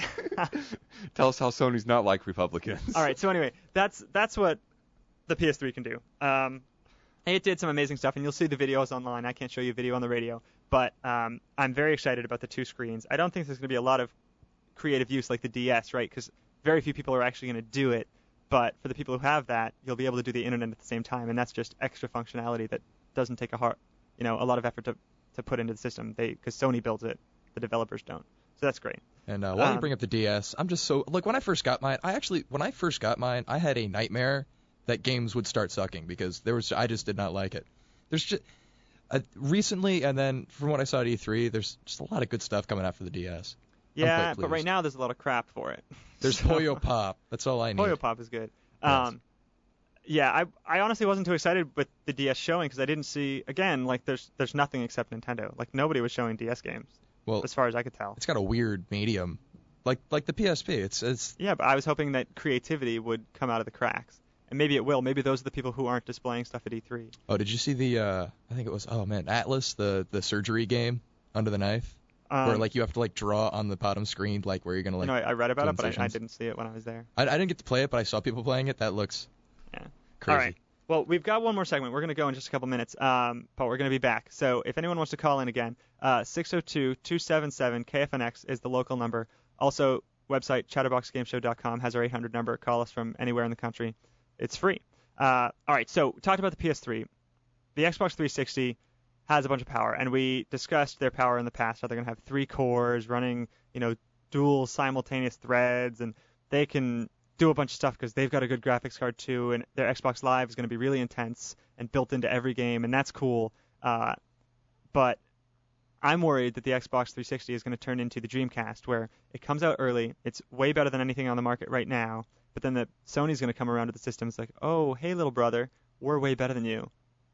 Tell us how Sony's not like Republicans. All right, so anyway, that's that's what the P S three can do. Um, it did some amazing stuff, and you'll see the videos online. I can't show you a video on the radio, but um, I'm very excited about the two screens. I don't think there's going to be a lot of creative use like the D S, right? Because very few people are actually going to do it. But for the people who have that, you'll be able to do the internet at the same time, and that's just extra functionality that doesn't take a hard, you know, a lot of effort to, to put into the system. They because Sony builds it, the developers don't. So that's great. And uh, while Um, you bring up the D S, I'm just so like when I first got mine, I actually when I first got mine, I had a nightmare that games would start sucking because there was I just did not like it. There's just uh, recently, and then from what I saw at E three, there's just a lot of good stuff coming out for the D S. I'm Yeah, quite but right pleased. now there's a lot of crap for it. There's So- Hoyo Pop. That's all I need. Hoyo Pop is good. Yes. Um, yeah, I I honestly wasn't too excited with the D S showing because I didn't see again like there's there's nothing except Nintendo. Like nobody was showing D S games Well, as far as I could tell. it's got a weird medium, like like the P S P. It's it's Yeah, but I was hoping that creativity would come out of the cracks, and maybe it will. Maybe those are the people who aren't displaying stuff at E three. oh, did you see the uh I think it was oh man Atlas the the surgery game Under the Knife Um, where like you have to like draw on the bottom screen like where you're gonna like you know, I, I read about do it, but I, I incisions. didn't see it when I was there. I, I didn't get to play it, but I saw people playing it. That looks Yeah. crazy. All right. Well, we've got one more segment. We're going to go in just a couple minutes, um, but we're going to be back. So if anyone wants to call in again, uh, six oh two, two seven seven, K F N X is the local number. Also, website chatterbox game show dot com has our eight hundred number. Call us from anywhere in the country. It's free. Uh, all right, so we talked about the P S three. The Xbox three sixty has a bunch of power, and we discussed their power in the past, how they're going to have three cores running, you know, dual simultaneous threads, and they can do a bunch of stuff because they've got a good graphics card too, and their Xbox Live is going to be really intense and built into every game, and that's cool. Uh, but I'm worried that the Xbox three sixty is going to turn into the Dreamcast, where it comes out early, it's way better than anything on the market right now, but then the Sony's going to come around to the system. It's like, oh, hey, little brother, we're way better than you,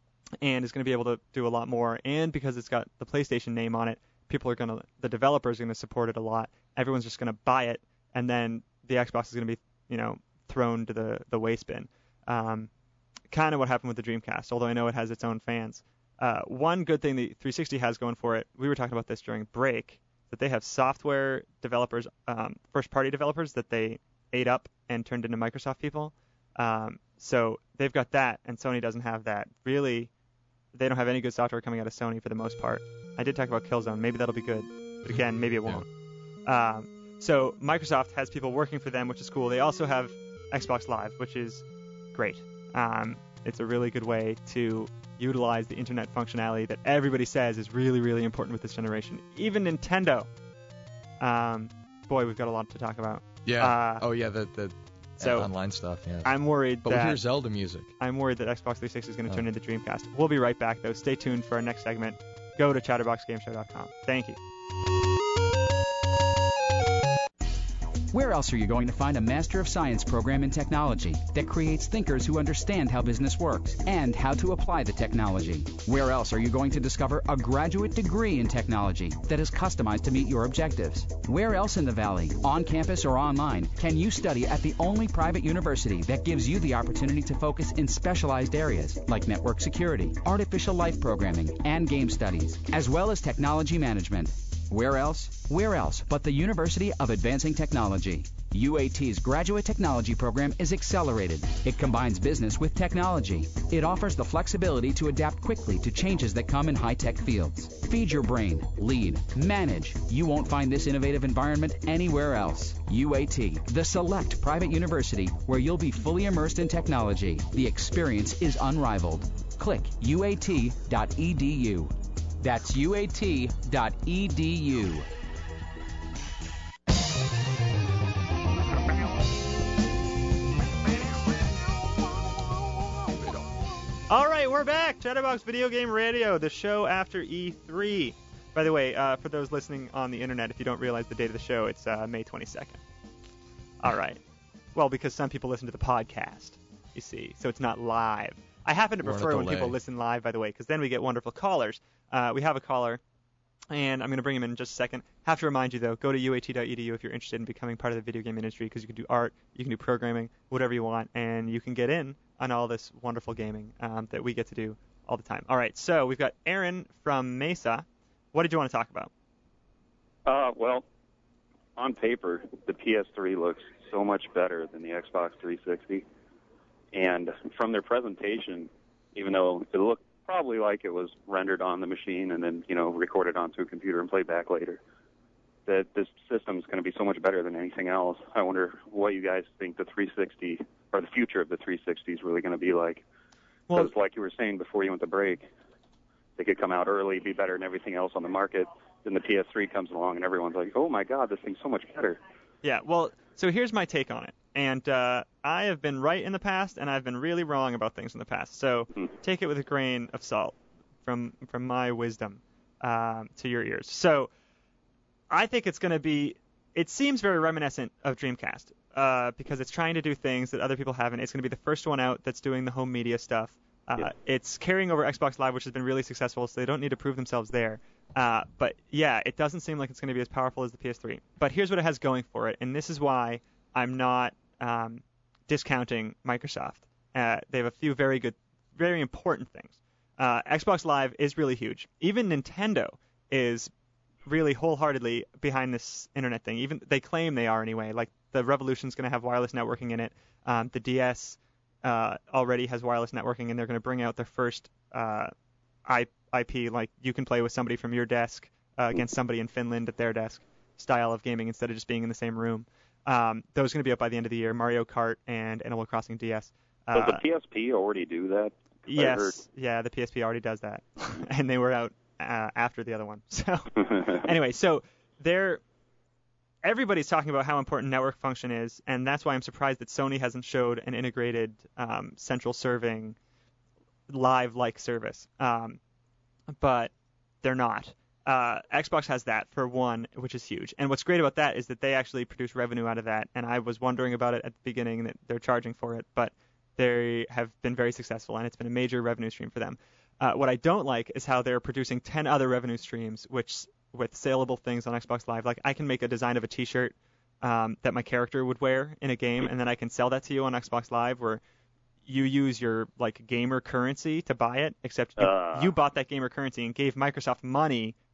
and it's going to be able to do a lot more. And because it's got the PlayStation name on it, people are going to, the developers are going to support it a lot. Everyone's just going to buy it, and then the Xbox is going to be, you know, thrown to the the waste bin. Um, kind of what happened with the Dreamcast, although I know it has its own fans. Uh, one good thing the three sixty has going for it, we were talking about this during break, that they have software developers, um, first-party developers that they ate up and turned into Microsoft people. Um, so they've got that, and Sony doesn't have that. Really, they don't have any good software coming out of Sony for the most part. I did talk about Killzone. Maybe that'll be good. But again, maybe it won't. Yeah. Um, so Microsoft has people working for them, which is cool. They also have Xbox Live, which is great. Um, it's a really good way to utilize the internet functionality that everybody says is really, really important with this generation. Even Nintendo. Um, boy, we've got a lot to talk about. Yeah. Uh, oh, yeah, the, the so online stuff, yeah. I'm worried but that... we hear Zelda music. I'm worried that Xbox three sixty is going to oh. turn into Dreamcast. We'll be right back, though. Stay tuned for our next segment. Go to chatterbox game show dot com. Thank you. Where else are you going to find a Master of Science program in technology that creates thinkers who understand how business works and how to apply the technology? Where else are you going to discover a graduate degree in technology that is customized to meet your objectives? Where else in the Valley, on campus or online, can you study at the only private university that gives you the opportunity to focus in specialized areas like network security, artificial life programming, and game studies, as well as technology management? Where else? Where else but the University of Advancing Technology? U A T's Graduate Technology Program is accelerated. It combines business with technology. It offers the flexibility to adapt quickly to changes that come in high-tech fields. Feed your brain, lead, manage. You won't find this innovative environment anywhere else. U A T, the select private university where you'll be fully immersed in technology. The experience is unrivaled. Click U A T dot E D U. That's U A T dot E D U. All right, we're back. Chatterbox Video Game Radio, the show after E three. By the way, uh, for those listening on the internet, if you don't realize the date of the show, it's uh, May twenty-second. All right. Well, because some people listen to the podcast, you see, so it's not live. I happen to prefer when people listen live, by the way, because then we get wonderful callers. Uh, we have a caller, and I'm going to bring him in in just a second. Have to remind you, though, go to U A T dot E D U if you're interested in becoming part of the video game industry, because you can do art, you can do programming, whatever you want, and you can get in on all this wonderful gaming um, that we get to do all the time. All right, so we've got Aaron from Mesa. What did you want to talk about? Uh, well, on paper, the P S three looks so much better than the Xbox three sixty. And from their presentation, even though it looked probably like it was rendered on the machine and then, you know, recorded onto a computer and played back later, that this system is going to be so much better than anything else. I wonder what you guys think the three sixty or the future of the three sixty is really going to be like. Well, because like you were saying before you went to break, they could come out early, be better than everything else on the market. Then the P S three comes along and everyone's like, oh, my God, this thing's so much better. Yeah, well, so here's my take on it. And uh, I have been right in the past, and I've been really wrong about things in the past. So mm-hmm. take it with a grain of salt from from my wisdom um, to your ears. So I think it's going to be – it seems very reminiscent of Dreamcast uh, because it's trying to do things that other people haven't. It's going to be the first one out that's doing the home media stuff. Uh, yeah. It's carrying over Xbox Live, which has been really successful, so they don't need to prove themselves there. Uh, but, yeah, it doesn't seem like it's going to be as powerful as the P S three. But here's what it has going for it, and this is why I'm not um, discounting Microsoft. Uh, they have a few very good, very important things. Uh, Xbox Live is really huge. Even Nintendo is really wholeheartedly behind this internet thing. Even they claim they are anyway. Like, the Revolution's going to have wireless networking in it. Um, the D S uh, already has wireless networking, and they're going to bring out their first uh, I- IP, like you can play with somebody from your desk uh, against somebody in Finland at their desk style of gaming instead of just being in the same room. Um, those are going to be up by the end of the year, Mario Kart and Animal Crossing D S. Uh, Does the P S P already do that? Yes, yeah, the P S P already does that. And they were out uh, after the other one. So anyway, so they're everybody's talking about how important network function is, and that's why I'm surprised that Sony hasn't showed an integrated um, central serving live-like service. Um, but they're not. Uh, Xbox has that for one, which is huge. And what's great about that is that they actually produce revenue out of that. And I was wondering about it at the beginning that they're charging for it, but they have been very successful, and it's been a major revenue stream for them. Uh, what I don't like is how they're producing ten other revenue streams, which with saleable things on Xbox Live. Like I can make a design of a T-shirt um, that my character would wear in a game, and then I can sell that to you on Xbox Live, where you use your like gamer currency to buy it, except you, uh. you bought that gamer currency and gave Microsoft money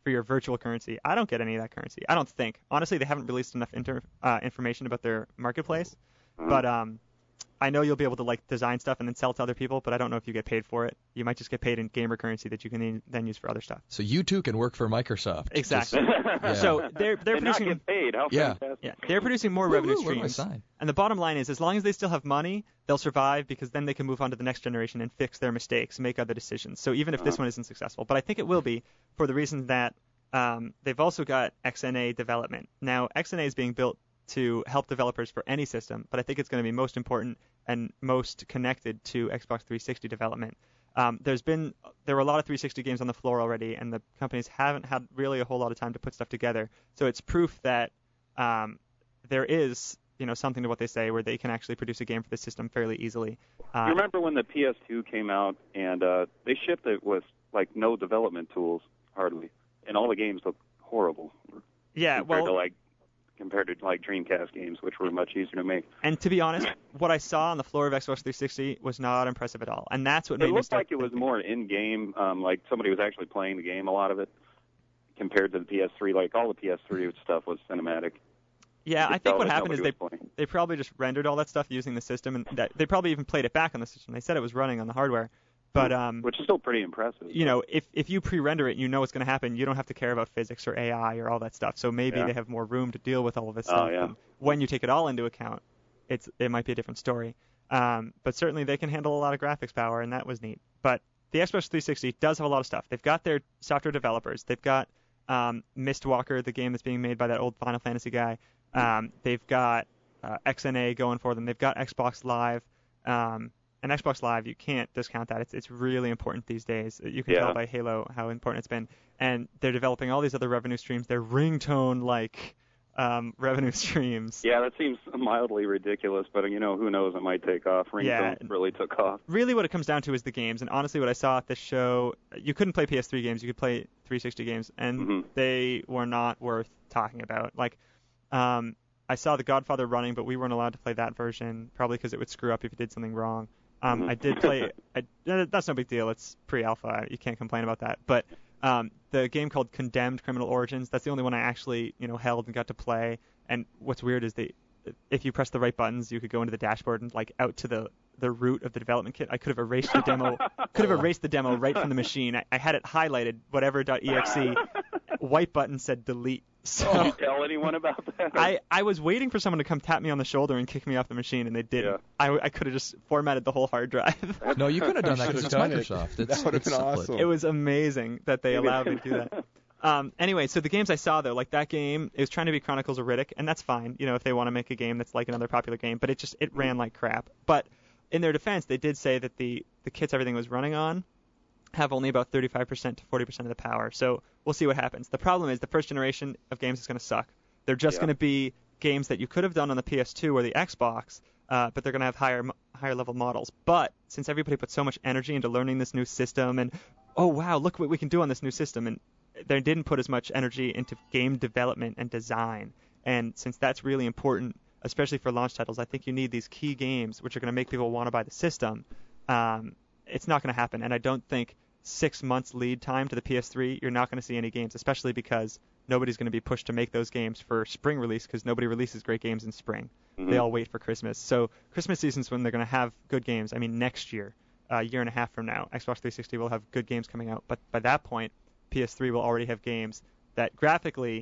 for your virtual currency. I don't get any of that currency. I don't think. Honestly, they haven't released enough inter, uh, information about their marketplace. Uh-huh. But um, I know you'll be able to like design stuff and then sell it to other people, but I don't know if you get paid for it. You might just get paid in gamer currency that you can then- then use for other stuff. So you too can work for Microsoft. Exactly. Yeah. So they're they're and not producing get paid. How Yeah. fantastic. yeah they're producing more revenue Woo-hoo, where do I streams. sign? And the bottom line is, as long as they still have money, they'll survive because then they can move on to the next generation and fix their mistakes, make other decisions. So even if this Uh-huh. one isn't successful, but I think it will be for the reason that um, they've also got X N A development. Now, X N A is being built to help developers for any system, but I think it's going to be most important and most connected to Xbox three sixty development. Um, there's been there were a lot of three sixty games on the floor already, and the companies haven't had really a whole lot of time to put stuff together. So it's proof that um, there is you know something to what they say where they can actually produce a game for the system fairly easily. Uh, You remember when the P S two came out and uh, they shipped it with like no development tools hardly, and all the games looked horrible yeah, compared well, to like compared to like Dreamcast games, which were much easier to make. and to be honest, what I saw on the floor of Xbox three sixty was not impressive at all, and that's what It made me looked start like it was thinking. more in-game, um, like somebody was actually playing the game, a lot of it, compared to the P S three. Like all the P S three stuff was cinematic. Yeah, You could I think tell what that happened is they nobody was playing. they probably just rendered all that stuff using the system, and that, they probably even played it back on the system. They said it was running on the hardware, but um, Which is still pretty impressive. you know, if if you pre-render it, you know what's going to happen. You don't have to care about physics or A I or all that stuff. So maybe Yeah. they have more room to deal with all of this Oh, stuff. yeah. And when you take it all into account, it's it might be a different story. Um, but certainly they can handle a lot of graphics power, and that was neat. But the Xbox three sixty does have a lot of stuff. They've got their software developers. They've got um, Mistwalker, the game that's being made by that old Final Fantasy guy. Um, they've got uh, X N A going for them. They've got Xbox Live. Um, and Xbox Live, you can't discount that. It's it's really important these days. You can Yeah. tell by Halo how important it's been. And they're developing all these other revenue streams. They're ringtone-like um, revenue streams. Yeah, that seems mildly ridiculous, but you know, who knows? It might take off. Ringtone Yeah. really took off. Really what it comes down to is the games. And honestly, what I saw at this show, you couldn't play P S three games. You could play three sixty games. And Mhm. they were not worth talking about. Like, um, I saw The Godfather running, but we weren't allowed to play that version, probably because it would screw up if you did something wrong. Um, Mhm. I did play. I, uh, that's no big deal. It's pre-alpha. You can't complain about that. But um, the game called Condemned: Criminal Origins, that's the only one I actually, you know, held and got to play. And what's weird is they, if you press the right buttons, you could go into the dashboard and like out to the the root of the development kit. I could have erased the demo. Could have erased the demo right from the machine. I, I had it highlighted, whatever .exe. White button said delete. So Did you tell anyone about that? I, I was waiting for someone to come tap me on the shoulder and kick me off the machine, and they didn't. Yeah. I, I could have just formatted the whole hard drive. No, you could have done that You because it's should've done it. Microsoft. That It's, would've it's been simpler. awesome. It was amazing that they Maybe- allowed me to do that. Um, anyway, so the games I saw, though, like that game, it was trying to be Chronicles of Riddick, and that's fine, you know, if they want to make a game that's like another popular game, but it just, it ran like crap. But in their defense, they did say that the, the kits everything was running on have only about thirty-five percent to forty percent of the power, so we'll see what happens. The problem is the first generation of games is going to suck. They're just Yeah. going to be games that you could have done on the P S two or the Xbox, uh, but they're going to have higher mo- higher level models. But since everybody put so much energy into learning this new system and, oh, wow, look what we can do on this new system, and they didn't put as much energy into game development and design. And since that's really important, especially for launch titles, I think you need these key games which are going to make people want to buy the system. Um, it's not going to happen, and I don't think six months lead time to the P S three, you're not going to see any games, especially because nobody's going to be pushed to make those games for spring release because nobody releases great games in spring. Mhm. They all wait for Christmas. So Christmas season's when they're going to have good games. I mean, next year, a year and a half from now, Xbox three sixty will have good games coming out. But by that point, P S three will already have games that graphically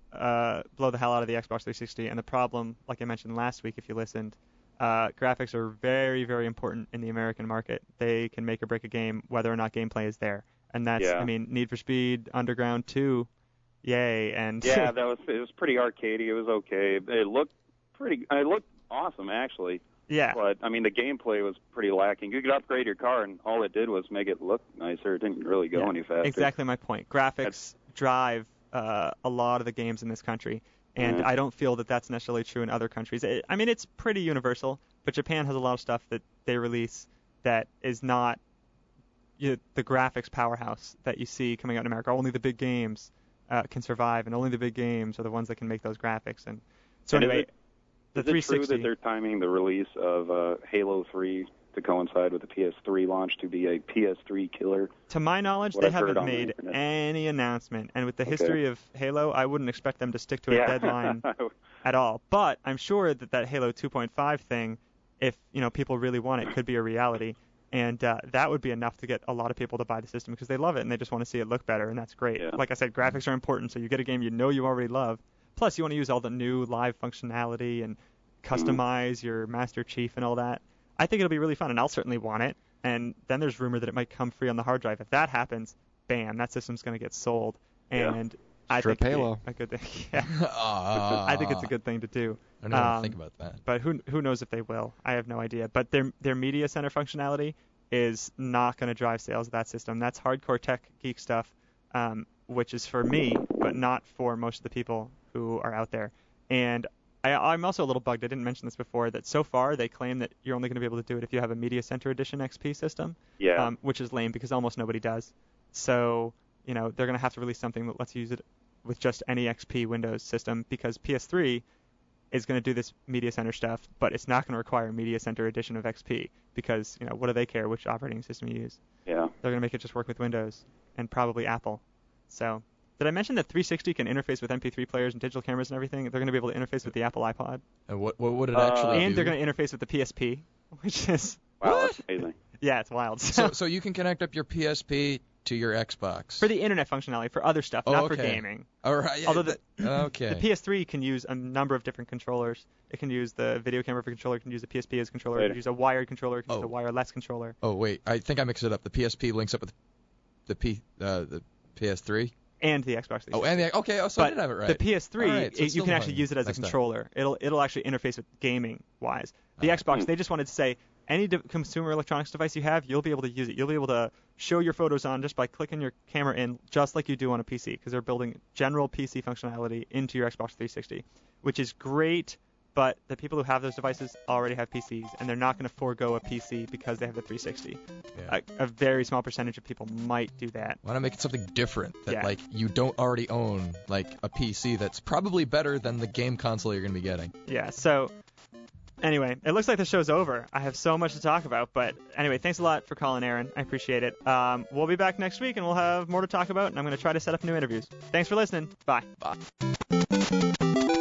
uh, blow the hell out of the Xbox three sixty. And the problem, like I mentioned last week if you listened, uh, graphics are very, very important in the American market. They can make or break a game whether or not gameplay is there. And that's, Yeah. I mean, Need for Speed, Underground two, yay. And Yeah, that was it was pretty arcadey. It was okay. It looked pretty. It looked awesome actually. yeah. But I mean, the gameplay was pretty lacking. You could upgrade your car, and all it did was make it look nicer. It didn't really go Yeah, any faster. Exactly my point. Graphics drive uh, a lot of the games in this country, and Mhm. I don't feel that that's necessarily true in other countries. It, I mean, it's pretty universal, but Japan has a lot of stuff that they release that is not you know, the graphics powerhouse that you see coming out in America. Only the big games uh, can survive, and only the big games are the ones that can make those graphics. And so And is anyway, it- the Is it true three sixty. that they're timing the release of uh, Halo three to coincide with the P S three launch to be a P S three killer. To my knowledge, What they I've heard haven't on the made internet. any announcement. And with the Okay. history of Halo, I wouldn't expect them to stick to a Yeah. deadline at all. But I'm sure that that Halo two point five thing, if you know people really want it, could be a reality. And uh, that would be enough to get a lot of people to buy the system because they love it and they just want to see it look better, and that's great. Yeah. Like I said, graphics are important, so you get a game you know you already love. Plus, you want to use all the new live functionality and customize your Master Chief and all that. I think it'll be really fun, and I'll certainly want it. And then there's rumor that it might come free on the hard drive. If that happens, bam, that system's going to get sold. Yeah. And I Strip think it'd be Halo. a good thing. Yeah, Ah, I think it's a good thing to do. I don't even um, think about that. But who who knows if they will? I have no idea. But their their media center functionality is not going to drive sales of that system. That's hardcore tech geek stuff, um, which is for me, but not for most of the people who are out there. And I, I'm also a little bugged. I didn't mention this before. That so far they claim that you're only going to be able to do it if you have a Media Center Edition X P system. Yeah. Um, which is lame because almost nobody does. So you know they're going to have to release something that lets you use it with just any X P Windows system because P S three is going to do this Media Center stuff, but it's not going to require Media Center Edition of X P because, you know, what do they care which operating system you use? Yeah. They're going to make it just work with Windows and probably Apple. So, did I mention that three sixty can interface with M P three players and digital cameras and everything? They're going to be able to interface with the Apple iPod. And what what would it Uh, actually And do? they're going to interface with the P S P, which is, Wow, What? that's amazing. yeah, it's wild. so so you can connect up your P S P to your Xbox. for the internet functionality, for other stuff, Oh, not for okay. gaming. All right. yeah, Although the, that- okay. the P S three can use a number of different controllers. It can use the video camera for controller, it can use a P S P as a controller, it Later. can use a wired controller, it can use Oh. a wireless controller. Oh wait, I think I mixed it up. The P S P links up with the P uh, the P S three. And the Xbox three sixty. Oh, and the okay. Oh, so I but did have it right. the P S three, All right, so it- it's you still can actually fine use it as a next time. controller. It'll it'll actually interface with gaming wise. The Ah. Xbox, they just wanted to say any de- consumer electronics device you have, you'll be able to use it. You'll be able to show your photos on just by clicking your camera in, just like you do on a P C, because they're building general P C functionality into your Xbox three sixty, which is great. But the people who have those devices already have P Cs, and they're not going to forego a P C because they have the three sixty. Yeah. A, a very small percentage of people might do that. Want to make it something different that Yeah. like you don't already own, like a P C that's probably better than the game console you're going to be getting. Yeah, so anyway, it looks like the show's over. I have so much to talk about, but anyway, thanks a lot for calling, Aaron. I appreciate it. Um, we'll be back next week, and we'll have more to talk about, and I'm going to try to set up new interviews. Thanks for listening. Bye. Bye.